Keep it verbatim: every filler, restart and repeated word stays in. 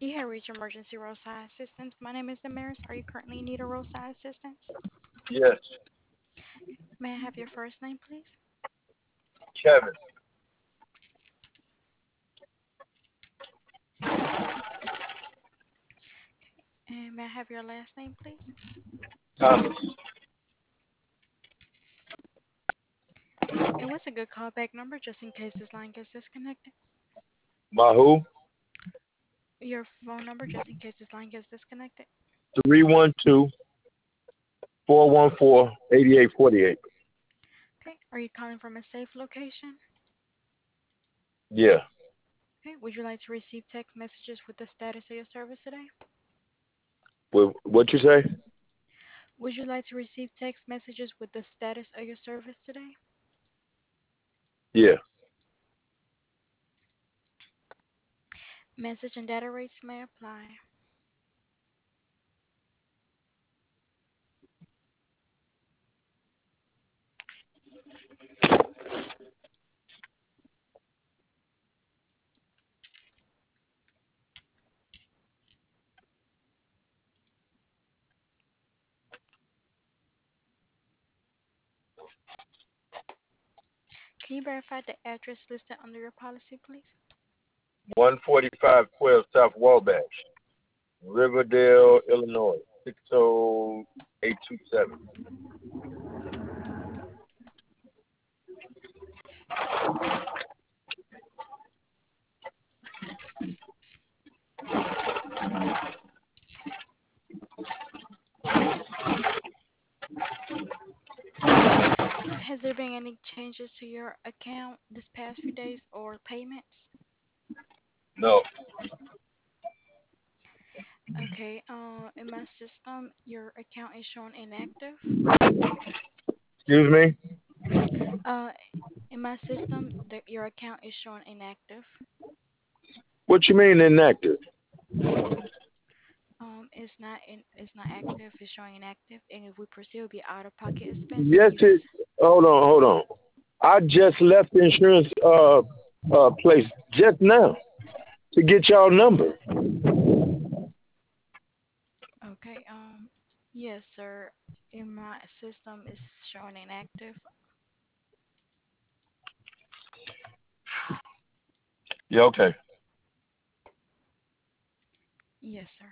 You have reached emergency roadside assistance. My name is Damaris. Are you currently in need of roadside assistance? Yes, May I have your first name, please? Kevin. And may I have your last name, please? Thomas. And what's a good callback number just in case this line gets disconnected? Mahu. Your phone number just in case this line gets disconnected? Three one two four one four eighty eight forty eight. Okay. Are you calling from a safe location? Yeah. Okay. Would you like to receive text messages with the status of your service today? What what you say? Would you like to receive text messages with the status of your service today? Yeah. Message and data rates may apply. Can you verify the address listed under your policy, please? One forty five twelve South Wabash, Riverdale, Illinois. Six oh eight two seven. Has there been any changes to your account this past few days or payments? No. Okay, uh, in my system, your account is showing inactive. Excuse me? Uh, in my system, the, your account is showing inactive. What you mean inactive? Um, it's not in, it's not active. It's showing inactive, and if we proceed, it'll be out of pocket expenses. Yes You have it hold on, hold on. I just left the insurance uh uh place just now to get y'all number. okay. Um, yes, sir. In my system, it's showing inactive. Yeah, okay. Yes, sir.